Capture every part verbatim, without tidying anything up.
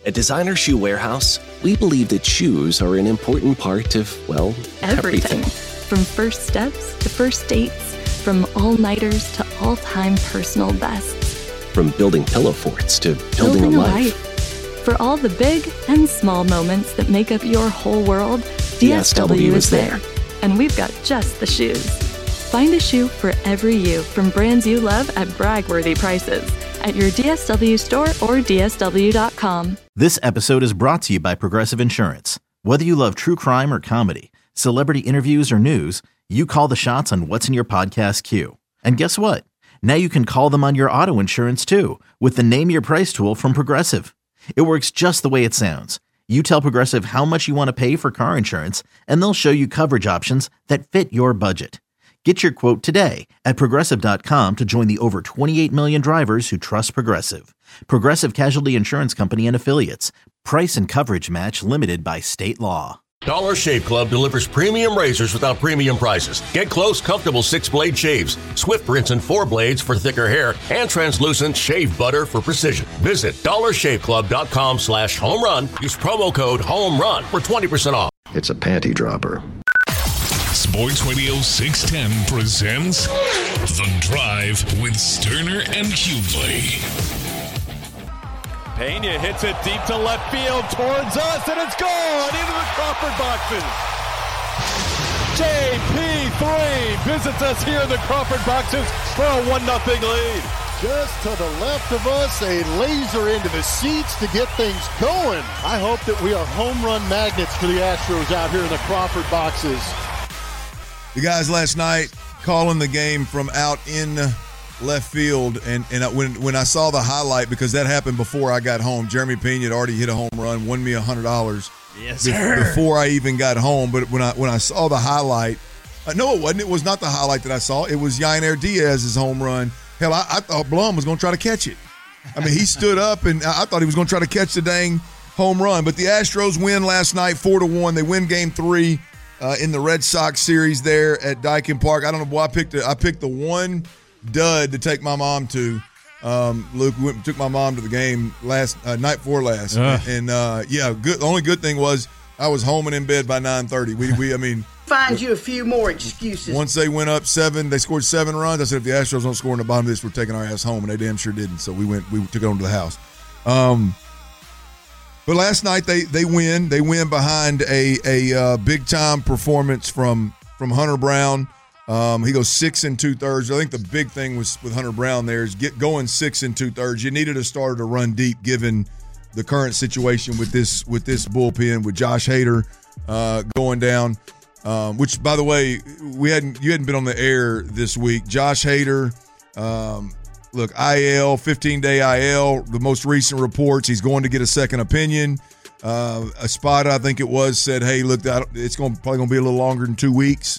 At Designer Shoe Warehouse, we believe that shoes are an important part of, well, everything. Everything. From first steps to first dates, from all-nighters to all-time personal bests. From building pillow forts to building, Building a a life. life. For all the big and small moments that make up your whole world, D S W is there. And we've got just the shoes. Find a shoe for every you from brands you love at brag-worthy prices at your D S W store or D S W dot com. This episode is brought to you by Progressive Insurance. Whether you love true crime or comedy, celebrity interviews or news, you call the shots on what's in your podcast queue. And guess what? Now you can call them on your auto insurance too with the Name Your Price tool from Progressive. It works just the way it sounds. You tell Progressive how much you want to pay for car insurance, and they'll show you coverage options that fit your budget. Get your quote today at Progressive dot com to join the over twenty-eight million drivers who trust Progressive. Progressive Casualty Insurance Company and Affiliates. Price and coverage match limited by state law. Dollar Shave Club delivers premium razors without premium prices. Get close, comfortable six-blade shaves, swift rinse and four blades for thicker hair, and translucent shave butter for precision. Visit dollar shave club dot com slash home run. Use promo code HOMERUN for twenty percent off. It's a panty dropper. Sports Radio six ten presents The Drive with Sterner and Hughley. Pena hits it deep to left field towards us, and it's gone into the Crawford boxes. J P three visits us here in the Crawford boxes for a one nothing lead. Just to the left of us, a laser into the seats to get things going. I hope that we are home run magnets for the Astros out here in the Crawford boxes. The guys last night calling the game from out in left field, and, and when when I saw the highlight, because that happened before I got home, Jeremy Pena had already hit a home run, won me one hundred dollars yes, sir. before I even got home. But when I when I saw the highlight, uh, no, it wasn't. It was not the highlight that I saw. It was Yainer Diaz's home run. Hell, I, I thought Blum was going to try to catch it. I mean, he stood up, and I thought he was going to try to catch the dang home run. But the Astros win last night, four to one. They win Game Three. Uh, in the Red Sox series there at Daikin Park. I don't know, boy, I picked a, I picked the one dud to take my mom to. Um, Luke went and took my mom to the game last uh, night before last, Ugh. and uh, yeah, good. The only good thing was I was home and in bed by nine thirty. We we I mean, find you a few more excuses. Once they went up seven, they scored seven runs. I said if the Astros don't score in the bottom of this, we're taking our ass home, and they damn sure didn't. So we went, we took it on to the house. Um, But last night they they win. They win behind a a uh, big time performance from from Hunter Brown. Um, he goes six and two thirds. I think the big thing was with Hunter Brown there is get going six and two thirds. You needed a starter to run deep given the current situation with this with this bullpen with Josh Hader uh, going down. Um, which by the way, we hadn't you hadn't been on the air this week. Josh Hader. Um, Look, I L, fifteen-day I L, the most recent reports, he's going to get a second opinion. Uh, a spot, I think it was, said, hey, look, it's going probably going to be a little longer than two weeks.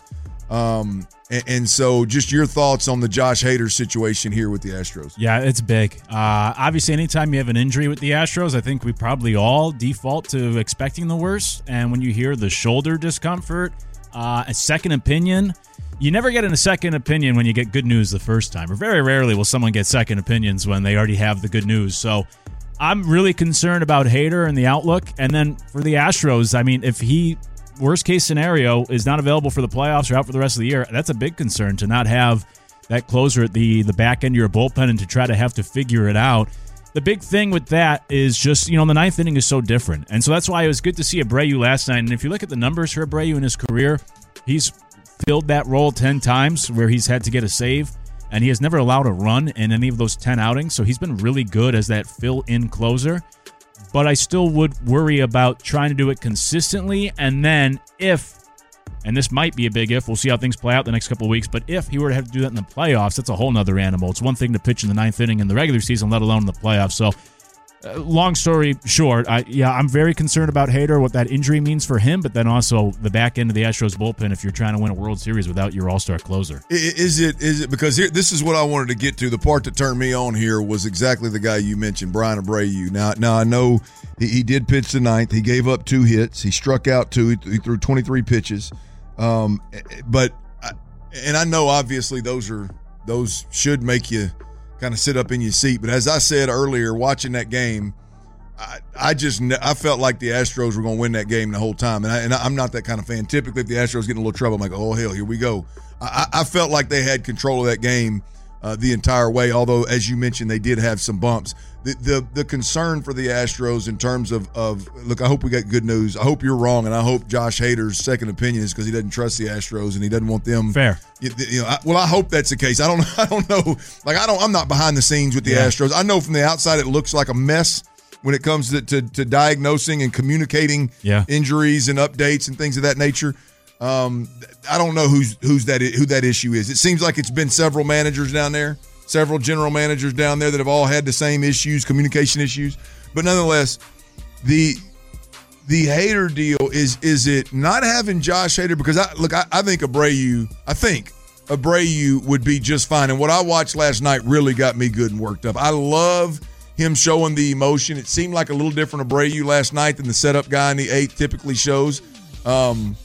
Um, and, and so just your thoughts on the Josh Hader situation here with the Astros. Yeah, it's big. Uh, obviously, anytime you have an injury with the Astros, I think we probably all default to expecting the worst. And when you hear the shoulder discomfort, uh, a second opinion, you never get in a second opinion when you get good news the first time, or very rarely will someone get second opinions when they already have the good news. So I'm really concerned about Hader and the outlook. And then for the Astros, I mean, if he, worst case scenario, is not available for the playoffs or out for the rest of the year, that's a big concern to not have that closer at the, the back end of your bullpen and to try to have to figure it out. The big thing with that is just, you know, the ninth inning is so different. And so that's why it was good to see Abreu last night. And if you look at the numbers for Abreu in his career, he's filled that role ten times where he's had to get a save, and he has never allowed a run in any of those ten outings, so he's been really good as that fill-in closer. But I still would worry about trying to do it consistently, and then if, and this might be a big if, we'll see how things play out the next couple of weeks, but if he were to have to do that in the playoffs, that's a whole nother animal. It's one thing to pitch in the ninth inning in the regular season, let alone in the playoffs. So Uh, long story short, I, yeah, I'm very concerned about Hader, what that injury means for him, but then also the back end of the Astros bullpen if you're trying to win a World Series without your all-star closer. Is it? Is it because here? This is what I wanted to get to. The part that turned me on here was exactly the guy you mentioned, Brian Abreu. Now, now I know he, he did pitch the ninth. He gave up two hits. He struck out two. He, he threw twenty-three pitches. Um, but and I know obviously those are those should make you kind of sit up in your seat. But as I said earlier, watching that game, I, I just I felt like the Astros were going to win that game the whole time, and, I, and I'm not that kind of fan. Typically, if the Astros get in a little trouble, I'm like, oh hell, here we go. I, I felt like they had control of that game uh, the entire way. Although, as you mentioned, they did have some bumps. The the, the concern for the Astros in terms of of look, I hope we got good news. I hope you're wrong, and I hope Josh Hader's second opinion is because he doesn't trust the Astros and he doesn't want them. Fair. You, you know, I, well, I hope that's the case. I don't I don't know. Like I don't. I'm not behind the scenes with the yeah. Astros. I know from the outside it looks like a mess when it comes to, to, to diagnosing and communicating yeah. injuries and updates and things of that nature. Um, I don't know who's who's that who that issue is. It seems like it's been several managers down there, several general managers down there that have all had the same issues, communication issues. But nonetheless, the the Hader deal is is it not having Josh Hader? Because I look, I, I think Abreu, I think Abreu would be just fine. And what I watched last night really got me good and worked up. I love him showing the emotion. It seemed like a little different Abreu last night than the setup guy in the eighth typically shows. Um,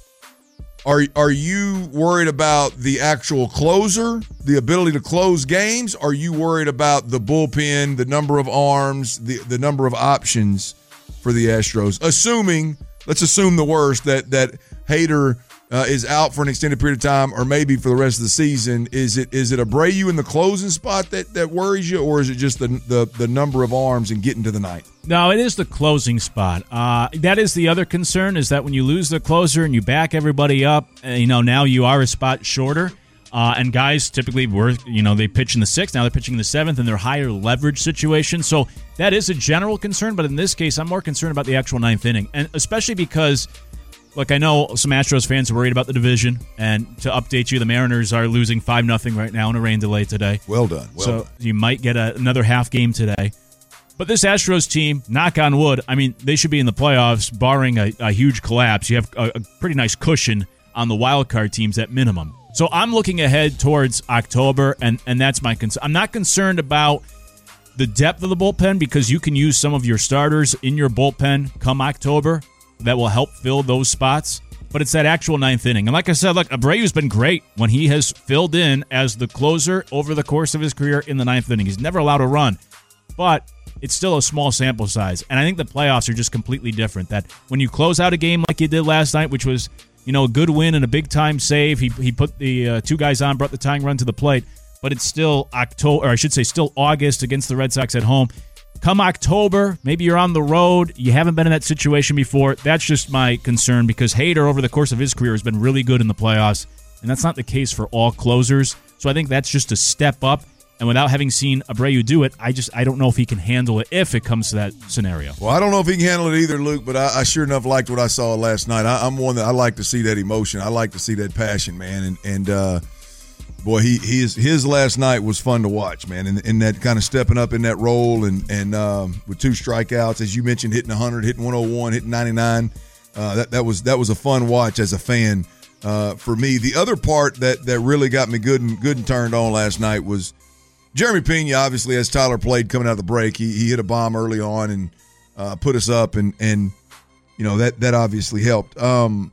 are are you worried about the actual closer, the ability to close games? Are you worried about the bullpen, the number of arms, the, the number of options for the Astros? Assuming, let's assume the worst, that that Hader Uh, is out for an extended period of time, or maybe for the rest of the season. Is it is it Abreu in the closing spot that, that worries you, or is it just the, the the number of arms and getting to the ninth? No, it is the closing spot. Uh, that is the other concern, is that when you lose the closer and you back everybody up, uh, you know, now you are a spot shorter. Uh, and guys typically were, you know, they pitch in the sixth, now they're pitching in the seventh, and they're higher leverage situations. So that is a general concern, but in this case, I'm more concerned about the actual ninth inning, and especially because, look, I know some Astros fans are worried about the division, and to update you, the Mariners are losing five nothing right now in a rain delay today. Well done. Well so done. You might get a, another half game today. But this Astros team, knock on wood, I mean, they should be in the playoffs, barring a, a huge collapse. You have a, a pretty nice cushion on the wild card teams at minimum. So I'm looking ahead towards October, and, and that's my concern. I'm not concerned about the depth of the bullpen, because you can use some of your starters in your bullpen come October that will help fill those spots, but it's that actual ninth inning. And like I said, look, Abreu's been great when he has filled in as the closer over the course of his career in the ninth inning. He's never allowed a run, but it's still a small sample size. And I think the playoffs are just completely different, that when you close out a game like you did last night, which was, you know, a good win and a big-time save, he he put the uh, two guys on, brought the tying run to the plate, but it's still October, or I should say still August against the Red Sox at home. Come October, maybe you're on the road, you haven't been in that situation before. That's just my concern, because Hader, over the course of his career, has been really good in the playoffs, and that's not the case for all closers. So I think that's just a step up, and without having seen Abreu do it, I just I don't know if he can handle it if it comes to that scenario. Well, I don't know if he can handle it either, Luke, but I, I sure enough liked what I saw last night. I, I'm one that I like to see that emotion. I like to see that passion, man, and and uh boy, he his his last night was fun to watch, man, and in, in that kind of stepping up in that role, and and um, with two strikeouts, as you mentioned, hitting one hundred, hitting one oh one, hitting ninety-nine. Uh, that that was that was a fun watch as a fan uh, for me. The other part that that really got me good and good and turned on last night was Jeremy Pena. Obviously, as Tyler played coming out of the break, he he hit a bomb early on and uh, put us up, and and you know that that obviously helped. Um,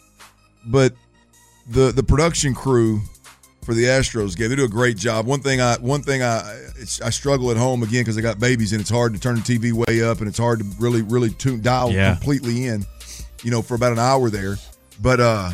but the the production crew for the Astros game, they do a great job. One thing I one thing I it's, I struggle at home again because I got babies and it's hard to turn the T V way up and it's hard to really really tune dial yeah. completely in, you know, for about an hour there. But uh,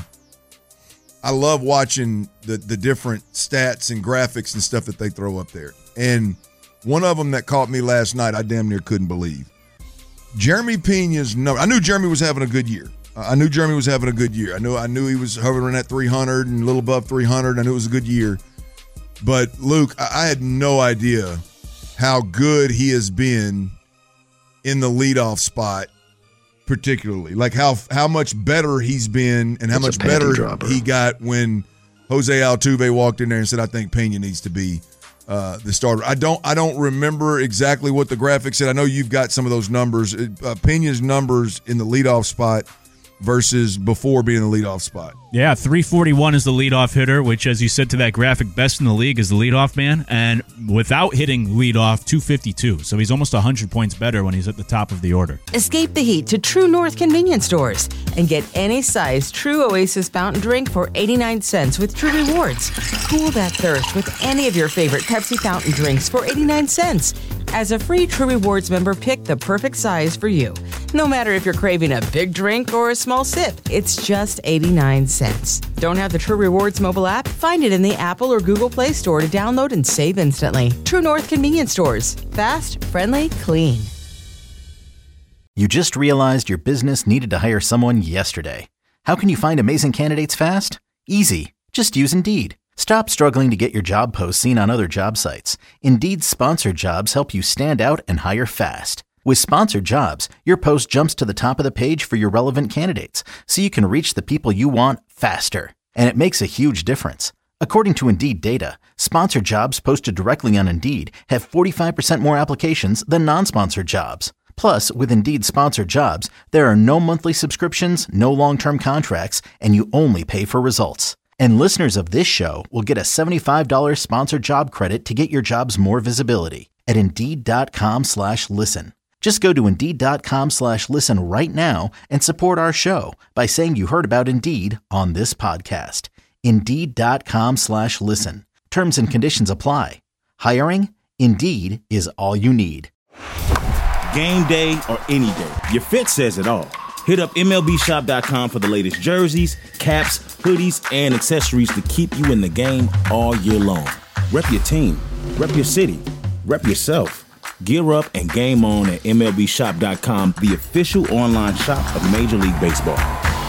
I love watching the the different stats and graphics and stuff that they throw up there. And one of them that caught me last night, I damn near couldn't believe. Jeremy Pena's number. I knew Jeremy was having a good year. I knew Jeremy was having a good year. I knew I knew he was hovering at three hundred and a little above three hundred. I knew it was a good year. But, Luke, I had no idea how good he has been in the leadoff spot, particularly. Like how how much better he's been and how That's much better dropper. he got when Jose Altuve walked in there and said, I think Pena needs to be uh, the starter. I don't I don't remember exactly what the graphic said. I know you've got some of those numbers. Uh, Pena's numbers in the leadoff spot versus before being the leadoff spot. Yeah, three forty-one is the leadoff hitter, which, as you said to that graphic, best in the league is the leadoff man. And without hitting leadoff, two fifty-two. So he's almost one hundred points better when he's at the top of the order. Escape the heat to True North convenience stores and get any size True Oasis fountain drink for eighty-nine cents with True Rewards. Cool that thirst with any of your favorite Pepsi fountain drinks for eighty-nine cents. As a free True Rewards member, pick the perfect size for you. No matter if you're craving a big drink or a small sip, it's just eighty-nine cents. Don't have the True Rewards mobile app? Find it in the Apple or Google Play Store to download and save instantly. True North Convenience Stores. Fast, friendly, clean. You just realized your business needed to hire someone yesterday. How can you find amazing candidates fast? Easy. Just use Indeed. Stop struggling to get your job posts seen on other job sites. Indeed's sponsored jobs help you stand out and hire fast. With sponsored jobs, your post jumps to the top of the page for your relevant candidates, so you can reach the people you want faster. And it makes a huge difference. According to Indeed data, sponsored jobs posted directly on Indeed have forty-five percent more applications than non-sponsored jobs. Plus, with Indeed sponsored jobs, there are no monthly subscriptions, no long-term contracts, and you only pay for results. And listeners of this show will get a seventy-five dollars sponsored job credit to get your jobs more visibility at Indeed.com slash listen. Just go to Indeed.com slash listen right now and support our show by saying you heard about Indeed on this podcast. Indeed.com slash listen. Terms and conditions apply. Hiring? Indeed is all you need. Game day or any day, your fit says it all. Hit up M L B shop dot com for the latest jerseys, caps, hoodies, and accessories to keep you in the game all year long. Rep your team, rep your city, rep yourself. Gear up and game on at M L B shop dot com, the official online shop of Major League Baseball.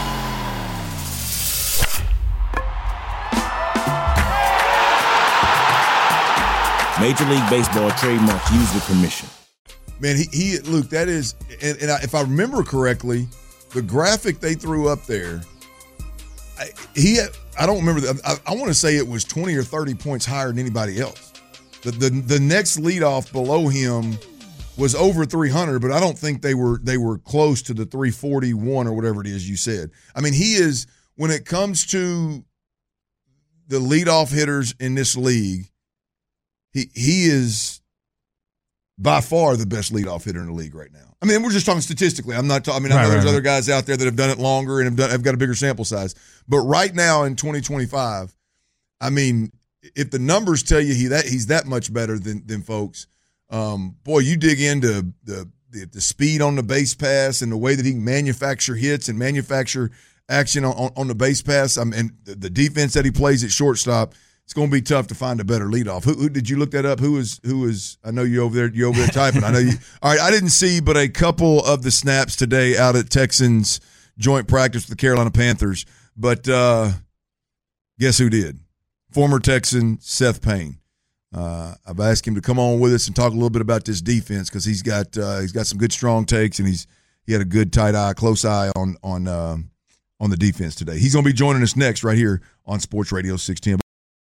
Major League Baseball trademarks used with permission. Man, he, he Luke, that is, and, and I, if I remember correctly, the graphic they threw up there, I, he, I don't remember, the, I, I want to say it was twenty or thirty points higher than anybody else. The, the the next leadoff below him was over three hundred, but I don't think they were they were close to the three forty-one or whatever it is you said. I mean, he is, when it comes to the leadoff hitters in this league, he he is by far the best leadoff hitter in the league right now. I mean, we're just talking statistically. I'm not. Ta- I mean, I know right, there's right, other guys out there that have done it longer and have done have got a bigger sample size. But right now in twenty twenty-five, I mean, if the numbers tell you he that he's that much better than than folks, um, boy, you dig into the, the the speed on the base pass and the way that he can manufacture hits and manufacture action on, on, on the base pass. I mean, the, the defense that he plays at shortstop. It's going to be tough to find a better leadoff. Who, who did you look that up? Who is who is? I know you over there. You over there typing. I know you. All right, I didn't see, but a couple of the snaps today out at Texans joint practice with the Carolina Panthers. But uh, guess who did? Former Texan Seth Payne. Uh, I've asked him to come on with us and talk a little bit about this defense because he's got uh, he's got some good strong takes and he's he had a good tight eye, close eye on on uh, on the defense today. He's going to be joining us next right here on Sports Radio six ten.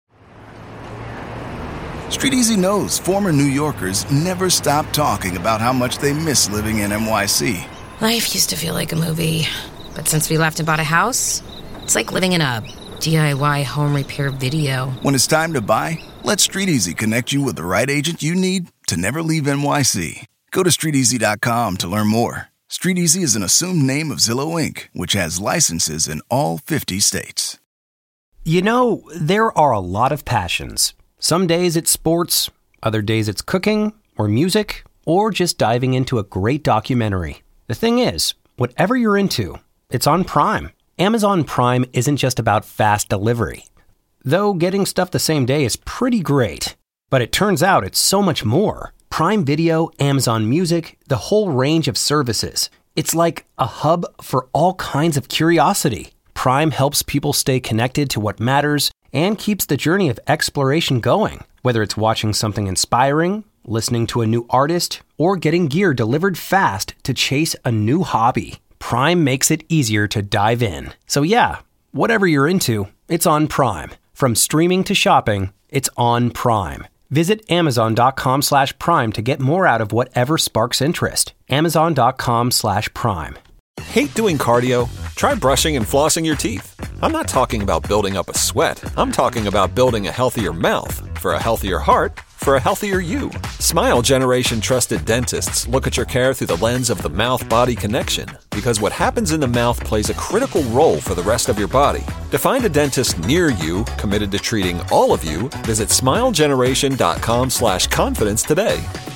Street Easy knows former New Yorkers never stop talking about how much they miss living in N Y C. Life used to feel like a movie, but since we left and bought a house, it's like living in a D I Y home repair video. When it's time to buy, let Street Easy connect you with the right agent you need to never leave N Y C. Go to street easy dot com to learn more. Street Easy is an assumed name of Zillow Incorporated, which has licenses in all fifty states. You know, there are a lot of passions. Some days it's sports, other days it's cooking, or music, or just diving into a great documentary. The thing is, whatever you're into, it's on Prime. Amazon Prime isn't just about fast delivery. Though getting stuff the same day is pretty great. But it turns out it's so much more. Prime Video, Amazon Music, the whole range of services. It's like a hub for all kinds of curiosity. Prime helps people stay connected to what matters and keeps the journey of exploration going. Whether it's watching something inspiring, listening to a new artist, or getting gear delivered fast to chase a new hobby, Prime makes it easier to dive in. So yeah, whatever you're into, it's on Prime. From streaming to shopping, it's on Prime. Visit amazon.com slash prime to get more out of whatever sparks interest. Amazon.com slash prime. Hate doing cardio? Try brushing and flossing your teeth. I'm not talking about building up a sweat. I'm talking about building a healthier mouth. For a healthier heart, for a healthier you. Smile Generation trusted dentists look at your care through the lens of the mouth-body connection, because what happens in the mouth plays a critical role for the rest of your body. To find a dentist near you committed to treating all of you, visit smilegeneration.com slash confidence today.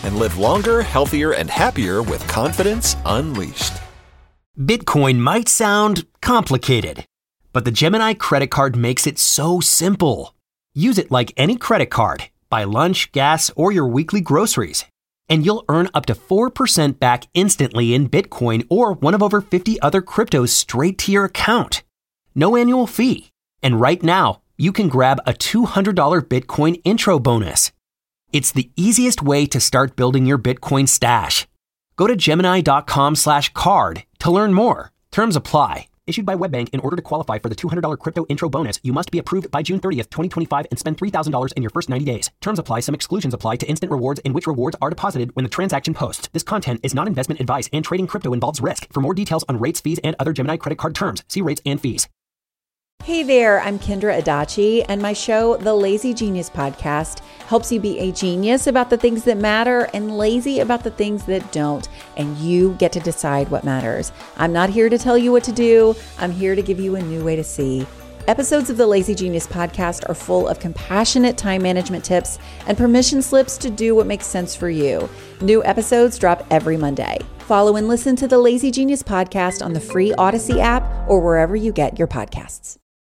and live longer, healthier, and happier with confidence unleashed. Bitcoin might sound complicated, but the Gemini credit card makes it so simple. Use it like any credit card. Buy lunch, gas, or your weekly groceries, and you'll earn up to four percent back instantly in Bitcoin or one of over fifty other cryptos straight to your account. No annual fee. And right now, you can grab a two hundred dollars Bitcoin intro bonus. It's the easiest way to start building your Bitcoin stash. Go to Gemini.com slash card to learn more. Terms apply. Issued by WebBank. In order to qualify for the two hundred dollars crypto intro bonus, you must be approved by June thirtieth, twenty twenty-five and spend three thousand dollars in your first ninety days. Terms apply. Some exclusions apply to instant rewards in which rewards are deposited when the transaction posts. This content is not investment advice and trading crypto involves risk. For more details on rates, fees, and other Gemini credit card terms, see rates and fees. Hey there, I'm Kendra Adachi, and my show, The Lazy Genius Podcast, helps you be a genius about the things that matter and lazy about the things that don't, and you get to decide what matters. I'm not here to tell you what to do. I'm here to give you a new way to see. Episodes of the Lazy Genius Podcast are full of compassionate time management tips and permission slips to do what makes sense for you. New episodes drop every Monday. Follow and listen to the Lazy Genius Podcast on the free Odyssey app or wherever you get your podcasts.